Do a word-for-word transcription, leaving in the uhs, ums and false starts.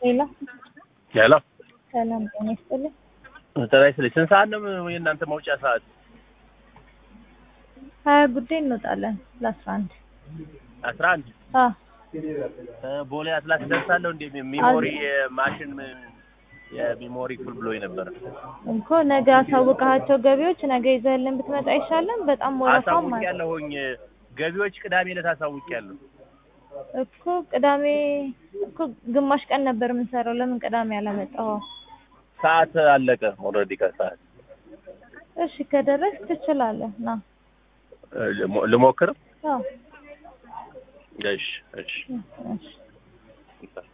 ሌላ ሄሎ ሰላም ጤና ይስጥልኝ። ተራይ ስለ ስንት ሰዓት ነው የእናንተ መውጫ ሰዓት? ሀያ ጉዳይ እንወጣለን ለአስራ አንድ አስራ አንድ አዎ ቦሌ አትላስ ደርሳለሁ እንዴ? ሚሞሪ ማሽን የሚሞሪ ፉል ብሎኝ ነበር እንኮ ነገ አሳውቃቸው ገቢዎች ነገ ይዘህልን ብትመጣ ይሻላል። በጣም ወረፋም ማለት ያለሁኝ ገቢዎች ቅዳሜ ዕለት አሳውቂያለሁ እኮ ቅዳሜ እኮ ግማሽ ቀን ነበር የምንሰራው። ለምን ቅዳሜ አላመጣው? ሰዓት አለቀ ኦልሬዲ ከሰዓት። እሺ ከደረስ ትችላለህ ና ልሞክር። አዎ እሺ እሺ እሺ